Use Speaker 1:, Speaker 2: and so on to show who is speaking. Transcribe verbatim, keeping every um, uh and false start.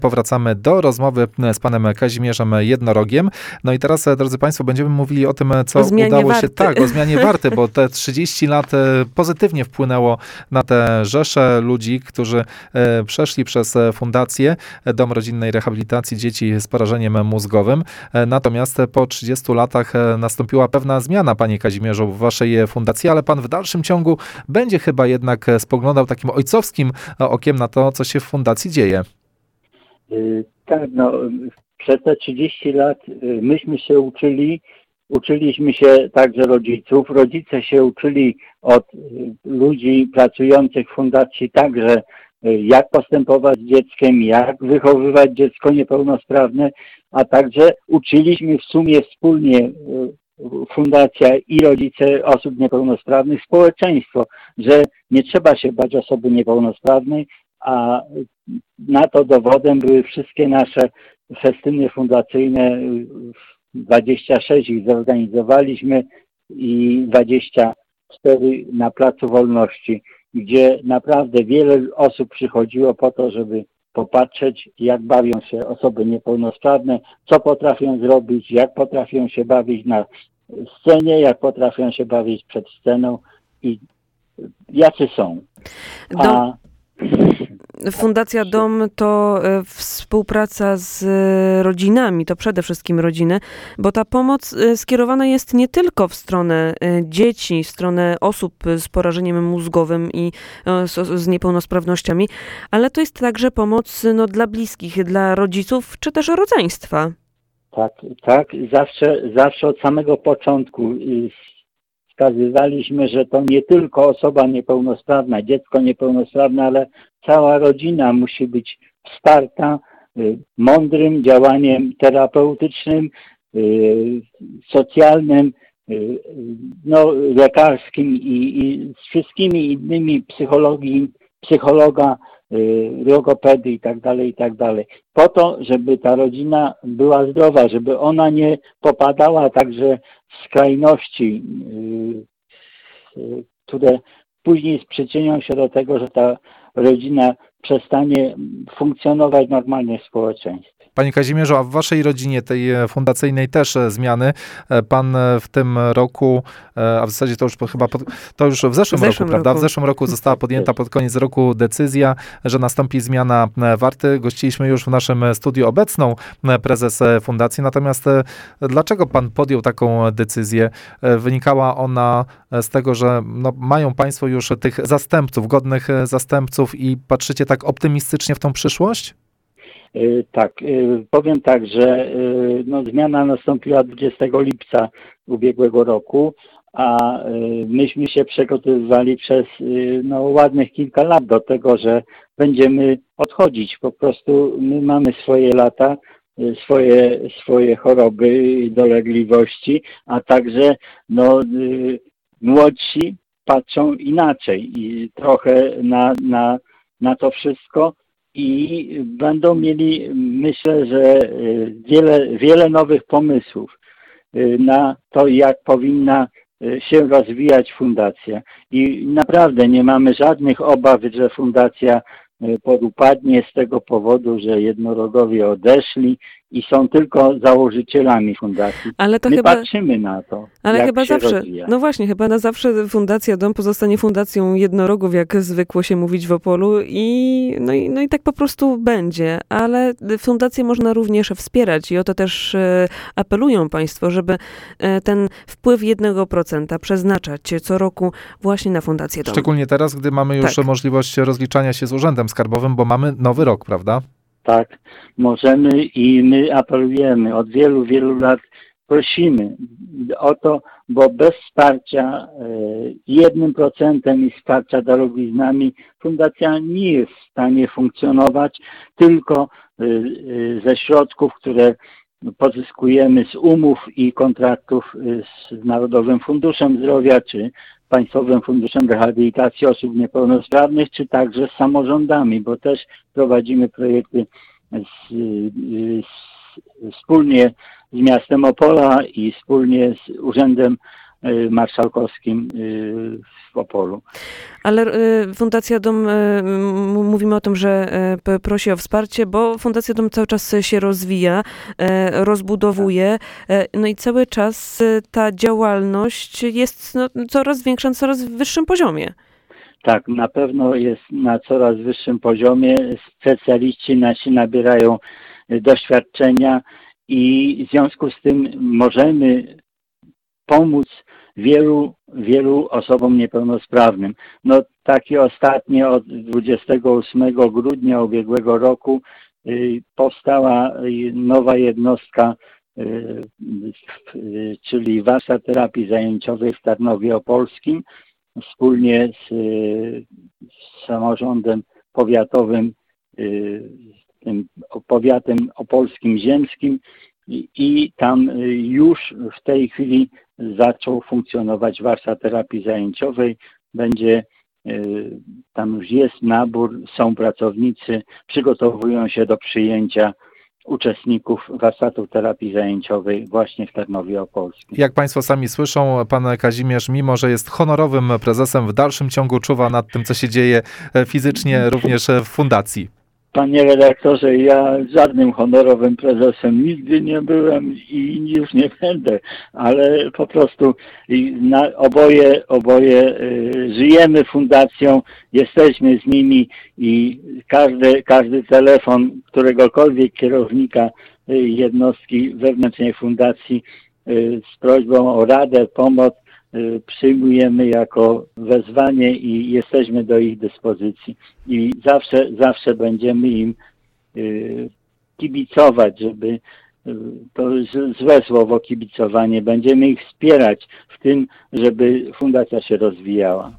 Speaker 1: Powracamy do rozmowy z panem Kazimierzem Jednorogiem. No i teraz, drodzy państwo, będziemy mówili o tym, co udało
Speaker 2: warty.
Speaker 1: się... Tak, o zmianie warty, bo te trzydzieści lat pozytywnie wpłynęło na te rzesze ludzi, którzy przeszli przez fundację Dom Rodzinnej Rehabilitacji Dzieci z Porażeniem Mózgowym. Natomiast po trzydziestu latach nastąpiła pewna zmiana, panie Kazimierzu, w waszej fundacji, ale pan w dalszym ciągu będzie chyba jednak spoglądał takim ojcowskim okiem na to, co się w fundacji dzieje.
Speaker 3: Tak, no przez te trzydzieści lat myśmy się uczyli, uczyliśmy się także rodziców. Rodzice się uczyli od ludzi pracujących w fundacji także, jak postępować z dzieckiem, jak wychowywać dziecko niepełnosprawne, a także uczyliśmy w sumie wspólnie fundacja i rodzice osób niepełnosprawnych, społeczeństwo, że nie trzeba się bać osoby niepełnosprawnej, a na to dowodem były wszystkie nasze festyny fundacyjne. dwadzieścia sześć ich zorganizowaliśmy i dwadzieścia cztery na Placu Wolności, gdzie naprawdę wiele osób przychodziło po to, żeby popatrzeć, jak bawią się osoby niepełnosprawne, co potrafią zrobić, jak potrafią się bawić na scenie, jak potrafią się bawić przed sceną i jacy są.
Speaker 2: A Fundacja Dom to współpraca z rodzinami, to przede wszystkim rodziny, bo ta pomoc skierowana jest nie tylko w stronę dzieci, w stronę osób z porażeniem mózgowym i z, z niepełnosprawnościami, ale to jest także pomoc no, dla bliskich, dla rodziców, czy też rodzeństwa.
Speaker 3: Tak, tak. Zawsze, zawsze od samego początku wskazywaliśmy, że to nie tylko osoba niepełnosprawna, dziecko niepełnosprawne, ale cała rodzina musi być wsparta mądrym działaniem terapeutycznym, socjalnym, no, lekarskim i, i z wszystkimi innymi psychologii, psychologa, logopedy i tak dalej, i tak dalej. Po to, żeby ta rodzina była zdrowa, żeby ona nie popadała także w skrajności, które później przyczynią się do tego, że ta rodzina przestanie funkcjonować normalnie w społeczeństwie.
Speaker 1: Panie Kazimierzu, a w waszej rodzinie, tej fundacyjnej też zmiany. Pan w tym roku, a w zasadzie to już chyba pod, to już w zeszłym, w zeszłym roku, roku, prawda? W zeszłym roku została podjęta pod koniec roku decyzja, że nastąpi zmiana warty. Gościliśmy już w naszym studiu obecną prezes fundacji. Natomiast dlaczego pan podjął taką decyzję? Wynikała ona z tego, że no, mają państwo już tych zastępców, godnych zastępców i patrzycie tak optymistycznie w tą przyszłość?
Speaker 3: Tak, powiem tak, że no, zmiana nastąpiła dwudziestego lipca ubiegłego roku, a myśmy się przygotowywali przez no, ładnych kilka lat do tego, że będziemy odchodzić. Po prostu my mamy swoje lata, swoje, swoje choroby, dolegliwości, a także no, młodsi patrzą inaczej i trochę na, na, na to wszystko. I będą mieli, myślę, że wiele, wiele nowych pomysłów na to, jak powinna się rozwijać fundacja. I naprawdę nie mamy żadnych obaw, że fundacja podupadnie z tego powodu, że jednorogowie odeszli i są tylko założycielami fundacji.
Speaker 2: Ale to
Speaker 3: My
Speaker 2: chyba,
Speaker 3: patrzymy na to,
Speaker 2: ale
Speaker 3: jak
Speaker 2: chyba
Speaker 3: się
Speaker 2: zawsze,
Speaker 3: rozwija.
Speaker 2: no właśnie, chyba na zawsze Fundacja Dom pozostanie fundacją jednorogów, jak zwykło się mówić w Opolu i no, i no i tak po prostu będzie. Ale fundację można również wspierać i o to też e, apelują państwo, żeby e, ten wpływ jednego procenta przeznaczać co roku właśnie na Fundację Dom.
Speaker 1: Szczególnie teraz, gdy mamy już tak. możliwość rozliczania się z Urzędem Skarbowym, bo mamy nowy rok, prawda?
Speaker 3: Tak, możemy i my apelujemy, od wielu, wielu lat prosimy o to, bo bez wsparcia jednym procentem i wsparcia darowiznami fundacja nie jest w stanie funkcjonować, tylko ze środków, które pozyskujemy z umów i kontraktów z Narodowym Funduszem Zdrowia, czy Państwowym Funduszem Rehabilitacji Osób Niepełnosprawnych, czy także z samorządami, bo też prowadzimy projekty z, z, wspólnie z miastem Opola i wspólnie z Urzędem marszałkowskim w Opolu.
Speaker 2: Ale Fundacja Dom, mówimy o tym, że prosi o wsparcie, bo Fundacja Dom cały czas się rozwija, rozbudowuje, no i cały czas ta działalność jest no, coraz większa, na coraz wyższym poziomie.
Speaker 3: Tak, na pewno jest na coraz wyższym poziomie. Specjaliści nasi nabierają doświadczenia i w związku z tym możemy pomóc wielu, wielu osobom niepełnosprawnym. No takie ostatnie od dwudziestego ósmego grudnia ubiegłego roku y, powstała nowa jednostka, y, y, czyli warsztat terapii zajęciowej w Tarnowie Opolskim, wspólnie z, y, z samorządem powiatowym, y, tym powiatem opolskim ziemskim i, i tam już w tej chwili zaczął funkcjonować warsztat terapii zajęciowej. Będzie, tam już jest nabór, są pracownicy, przygotowują się do przyjęcia uczestników warsztatów terapii zajęciowej właśnie w Tarnowie Opolskim.
Speaker 1: Jak Państwo sami słyszą, pan Kazimierz, mimo że jest honorowym prezesem, w dalszym ciągu czuwa nad tym, co się dzieje fizycznie również w fundacji.
Speaker 3: Panie redaktorze, ja żadnym honorowym prezesem nigdy nie byłem i już nie będę, ale po prostu na, oboje, oboje y, żyjemy fundacją, jesteśmy z nimi i każdy, każdy telefon któregokolwiek kierownika y, jednostki wewnętrznej fundacji y, z prośbą o radę, pomoc przyjmujemy jako wezwanie i jesteśmy do ich dyspozycji. I zawsze, zawsze będziemy im kibicować, żeby, to złe słowo kibicowanie, będziemy ich wspierać w tym, żeby fundacja się rozwijała.